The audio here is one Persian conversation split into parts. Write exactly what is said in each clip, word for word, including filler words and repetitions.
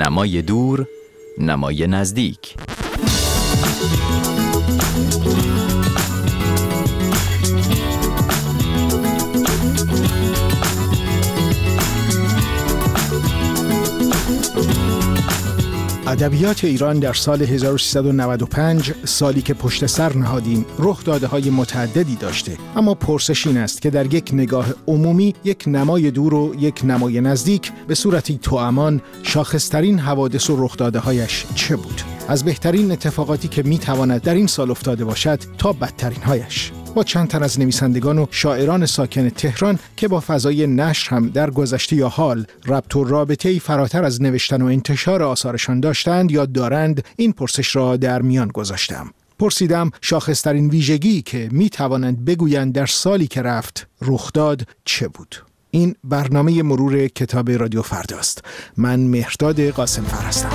نمای دور، نمای نزدیک. ادبیات ایران در سال هزار و سیصد و نود و پنج، سالی که پشت سر نهادیم، رخ داده های متعددی داشته، اما پرسش این است که در یک نگاه عمومی یک نمای دور و یک نمای نزدیک به صورتی توامان شاخصترین حوادث و رخ داده هایش چه بود؟ از بهترین اتفاقاتی که می تواند در این سال افتاده باشد تا بدترین هایش. با چند تن از نویسندگان و شاعران ساکن تهران که با فضای نشر هم در گذشته یا حال ربط و رابطه‌ای فراتر از نوشتن و انتشار آثارشان داشتند یا دارند، این پرسش را در میان گذاشتم. پرسیدم شاخصترین ویژگی که می توانند بگویند در سالی که رفت رخ داد چه بود؟ این برنامه مرور کتاب رادیو فرداست. من مهرداد قاسم‌فر هستم.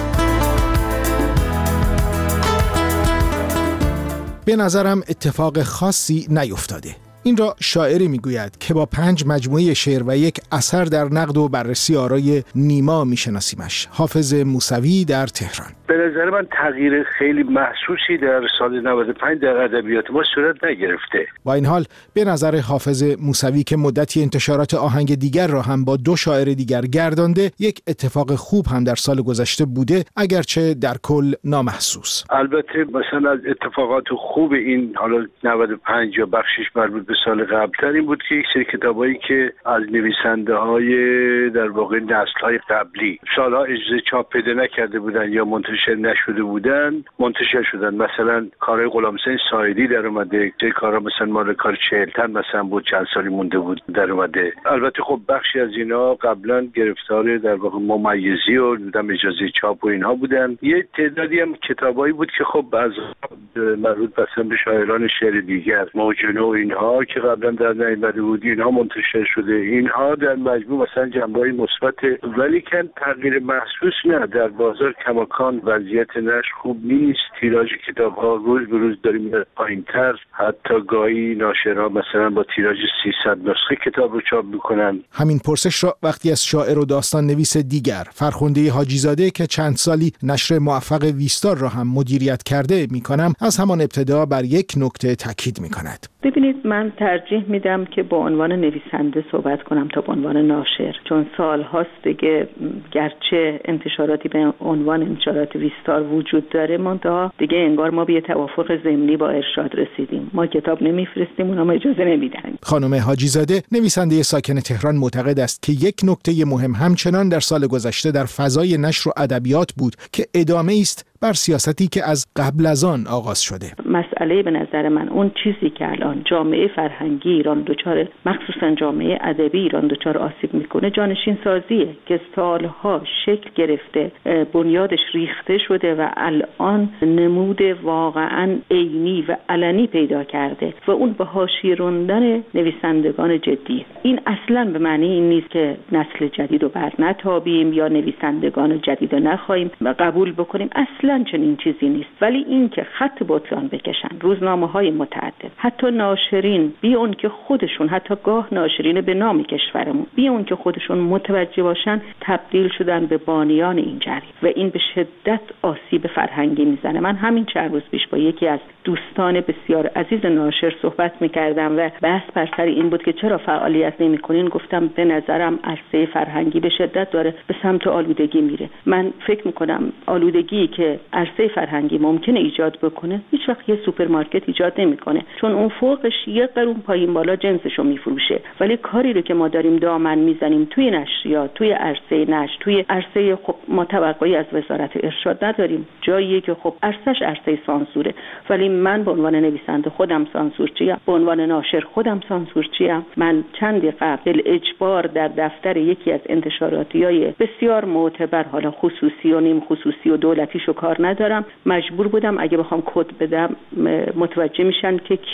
به نظرم اتفاق خاصی نیفتاده. این را شاعری میگوید که با پنج مجموعه شعر و یک اثر در نقد و بررسی آرای نیما میشناسیمش. حافظ موسوی در تهران. به نظر من تغییر خیلی محسوسی در سال نود و پنج در ادبیات ما صورت نگرفته. با این حال به نظر حافظ موسوی که مدتی انتشارات آهنگ دیگر را هم با دو شاعر دیگر گردانده، یک اتفاق خوب هم در سال گذشته بوده، اگرچه در کل نامحسوس. البته مثلا از اتفاقات خوب این حالا نود و پنج یا بخشش مربوط به سال قبل‌تر این بود که یک سری کتابایی که از نویسنده‌های در واقع نسل‌های قبلی سالها اجازه چاپ پیدا نکرده بودن یا منتشر نشده بودن منتشر شدن. مثلا کارهای غلامحسین ساعدی در اومده، چه کارا مثلا مال کار چهلتن مثلا بود، چند سالی مونده بود در اومده. البته خب بخشی از اینا قبلا گرفتار در واقع ممیزی و دیدم اجازه چاپ و اینها بودن. یه تعدادی هم کتابایی بود که خب از مربوط مثلا به شاعران شعر دیگر، موجونه و اینها که قبلا در نیامده بود، اینها منتشر شده. اینها در مجموع مثلا جنبه‌های مثبت، ولی کن تغییر محسوس نه. در بازار کماکان وضعیت نشر خوب نیست. تیراژ کتاب‌ها روز به روز داره میره پایین‌تر. حتی گاهی ناشرها مثلا با تیراژ سیصد نسخه کتاب رو چاپ میکنن. همین پرسش را وقتی از شاعر و داستان نویس دیگر، فرخنده حاجی‌زاده که چند سالی نشر موفق ویستار را هم مدیریت کرده میکنم، از همان ابتدا بر یک نکته تاکید میکند. ببینید، من ترجیح میدم که با عنوان نویسنده صحبت کنم تا با عنوان ناشر، چون سال هاست دیگه گرچه انتشاراتی به عنوان انتشارات ویستار وجود داره، منتها دیگه انگار ما به یه توافق ضمنی با ارشاد رسیدیم. ما کتاب نمیفرستیم، اونها اجازه نمیدن. خانم حاجی‌زاده، نویسنده ساکن تهران، معتقد است که یک نکته مهم همچنان در سال گذشته در فضای نشر و ادبیات بود که ادامه است بر سیاستی که از قبل از آن آغاز شده. مسئله به نظر من اون چیزی که الان جامعه فرهنگی ایران دچار، مخصوصا جامعه ادبی ایران دچار آسیب میکنه، جانشین سازیه که سالها شکل گرفته، بنیادش ریخته شده و الان نمود واقعا عینی و علنی پیدا کرده و اون به حاشیه راندن نویسندگان جدی. این اصلا به معنی این نیست که نسل جدید رو برنتابیم یا نویسندگان جدید رو نخواهیم و قبول بکنیم. اصلا چنین چیزی نیست. ولی این که خط بطلان بکشن روزنامه‌های متعدد، حتی ناشرین، بی اون که خودشون، حتی گاه ناشرین به نام کشورمون، بی اون که خودشون متوجه باشن، تبدیل شدن به بانیان این جریان و این به شدت آسیب فرهنگی میزنه. من همین چند روز پیش با یکی از دوستان بسیار عزیز ناشر صحبت میکردم و بحث بر سر این بود که چرا فعالیت نمی‌کنین. گفتم به نظرم عرصه فرهنگی به شدت داره به سمت آلودگی میره. من فکر میکنم آلودگی که عرصه فرهنگی ممکنه ایجاد بکنه هیچ وقت یه سوپرمارکت ایجاد نمیکنه، چون اون فوقش یه قرون پایین بالا جنسشو میفروشه. ولی کاری رو که ما داریم دامن میزنیم توی نشریات، توی عرصه نشر، توی عرصه، خب ما توقعی از وزارت ارشاد نداریم، جاییه که خب عرصهش عرصه سانسوره. ولی من به عنوان نویسنده خودم سانسورچیم، به عنوان ناشر خودم سانسورچیم. من چندی قبل اجبار در دفتر یکی از انتشاراتیای بسیار معتبر، حالا خصوصی و نیم خصوصی و دولتیشو کار ندارم، مجبور بودم اگه بخوام کد بدم متوجه میشن که کیه و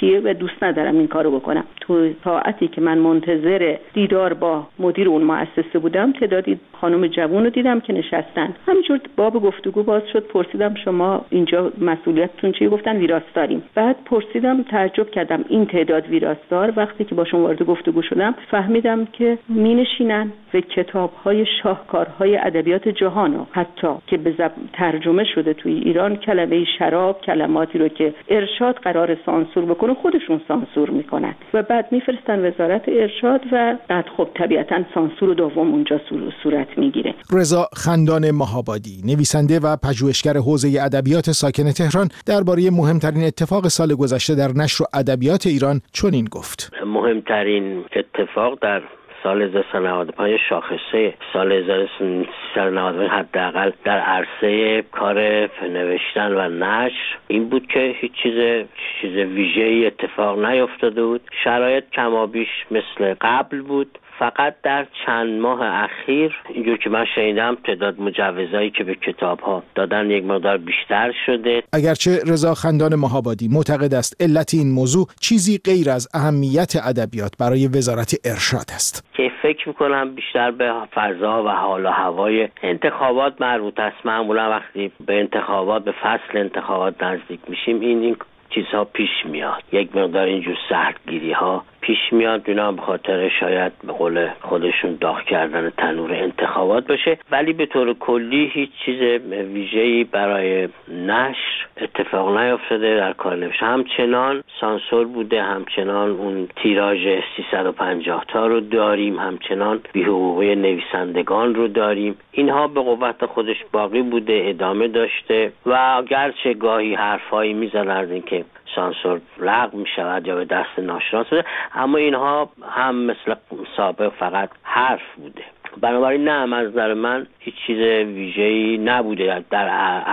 دوست ندارم این کارو بکنم. تو ساعتی که من منتظر دیدار با مدیر اون مؤسسه بودم، تعدادی خانم جوان رو دیدم که نشستن. همینجور باب گفتگو باز شد. پرسیدم شما اینجا مسئولیتتون چیه؟ گفتن ویراستاریم. بعد پرسیدم، تعجب کردم این تعداد ویراستار. وقتی که باشون وارد گفتگو شدم فهمیدم که مینشینن و کتاب‌های شاهکارهای ادبیات جهان، حتی که به زب... ترجمه شده توی ایران، کلمه شراب، کلماتی رو که ارشاد قرار سانسور بکنه خودشون سانسور میکنن و بعد میفرستن وزارت ارشاد و بعد خب طبیعتاً سانسور دوم اونجا صورت میگیره. رضا خندان مهابادی، نویسنده و پژوهشگر حوزه ادبیات ساکن تهران، درباره مهمترین اتفاق سال گذشته در نشر ادبیات ایران چنین گفت: مهمترین اتفاق در سال هزار و سیصد و نود و پنج، شاخصه سال هزار و سیصد و نود و پنج حداقل در عرصه کار نوشتن و نشر این بود که هیچ چیز چیز ویژه‌ای اتفاق نیفتاده بود. شرایط کمابیش مثل قبل بود. فقط در چند ماه اخیر اینجور که من شنیدم تعداد مجوزایی که به کتاب‌ها دادن یک مقدار بیشتر شده. اگرچه رضا خندان مهابادی معتقد است علت این موضوع چیزی غیر از اهمیت ادبیات برای وزارت ارشاد است، که فکر می‌کنم بیشتر به فضا و حال و هوای انتخابات مربوط است. معمولا وقتی به انتخابات، به فصل انتخابات نزدیک میشیم این این چیزها پیش میاد. یک مقدار اینجور سختگیری ها پیش میاد. اینا به خاطر شاید به قول خودشون داغ کردن تنور انتخابات باشه، ولی به طور کلی هیچ چیز ویژه‌ای برای نشر اتفاق نیفتاده در کار نوشتن. همچنان سانسور بوده، همچنان اون تیراژ سیصد و پنجاه تا رو داریم، همچنان بی‌حقوقی نویسندگان رو داریم. اینها به قوت خودش باقی بوده، ادامه داشته و گرچه گاهی حرفایی میزنن از اینکه سانسور لغو می شود یا به دست ناشناس شده، اما اینها هم مثل سابق فقط حرف بوده. بنابراین نه، از نظر من هیچ چیز ویژه‌ای نبوده در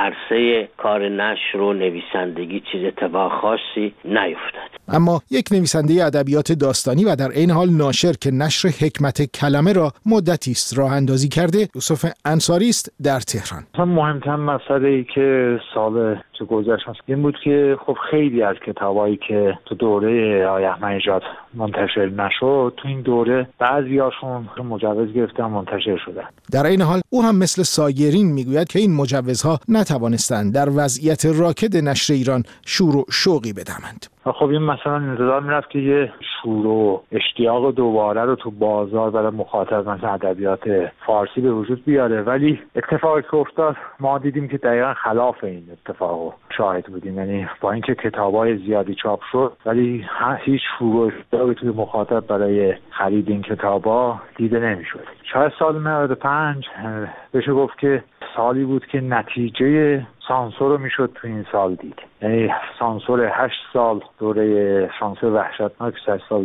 عرصه کار نشر و نویسندگی، چیز اتفاق خاصی نیفتاد. اما یک نویسنده ادبیات داستانی و در عین حال ناشر که نشر حکمت کلمه را مدتی است راه اندازی کرده، یوسف انصاری است در تهران. مهمترین مسئله‌ای که سال تو گذشت این بود که خب خیلی از کتابایی که تو دوره آقای احمدی نژاد منتشر نشد، تو این دوره بعضیاشون مجوز گرفتن منتشر شدن. در این حال او هم مثل سایرین میگوید که این مجوزها نتوانستند در وضعیت راکد نشر ایران شور و شوقی بدهند. خب این مثلا انتظار میرفت که یه شور و اشتیاق دوباره رو تو بازار برای مخاطب مثلا ادبیات فارسی به وجود بیاره، ولی اتفاقی که افتاد ما دیدیم که دقیقا خلاف این اتفاق شاهد بودیم. یعنی با اینکه کتابای زیادی چاپ شد ولی هیچ شور و اشتیاقی توی مخاطب برای خرید این کتابا دیده نمیشد. شاید سال نود و پنج بشه گفت که سالی بود که نتیجه سانسور رو میشد تو این سال دید. یعنی سانسور هشت سال دوره سانسور وحشتناک هشت سال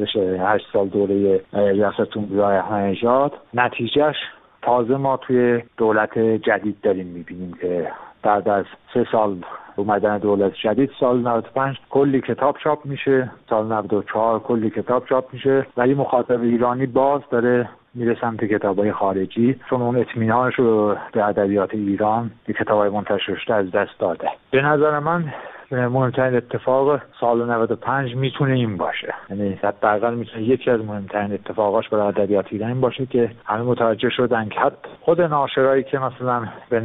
هشت سال دوره ریاست جمهوری احمدی نژاد، نتیجهش تازه ما توی دولت جدید داریم میبینیم که بعد از سه سال اومدن دولت جدید سال نود و پنج کلی کتاب چاپ میشه، سال نود و چهار کلی کتاب چاپ میشه، ولی مخاطب ایرانی باز داره میره سمت کتابای خارجی، چون اون اطمینانش رو به ادبیات ایران به کتابای منتشر شده از دست داده. به نظر من مهمترین اتفاق سال نود و پنج میتونه این باشه، یعنی حداقل میتونه یکی از مهمترین اتفاقاش برای ادبیات ایران این باشه که همه متوجه شدن که خود ناشرایی که مثلا به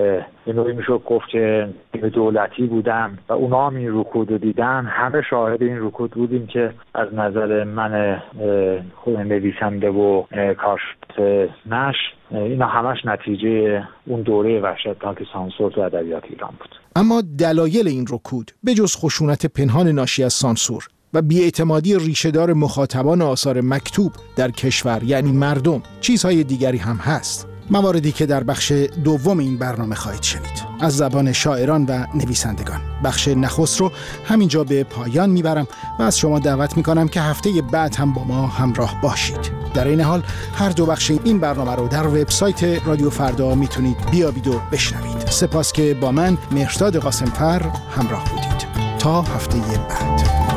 نوعی میشه گفت که دولتی بودن و اونا هم این رکود رو دیدن، همه شاهد این رکود بودیم که از نظر من خود نویسنده و کارشناس نشر اینا همش نتیجه اون دوره وحشتناک سانسور تو ادبیات ایران بود. اما دلایل این رکود به جز خشونت پنهان ناشی از سانسور و بی‌اعتمادی ریشه‌دار مخاطبان آثار مکتوب در کشور یعنی مردم، چیزهای دیگری هم هست. مواردی که در بخش دوم این برنامه خواهید شنید از زبان شاعران و نویسندگان. بخش نخست رو همینجا به پایان میبرم و از شما دعوت میکنم که هفته بعد هم با ما همراه باشید. در این حال هر دو بخش این برنامه رو در وبسایت رادیو فردا میتونید بیابید و بشنوید. سپاس که با من مهرداد قاسم‌فر همراه بودید. تا هفته بعد.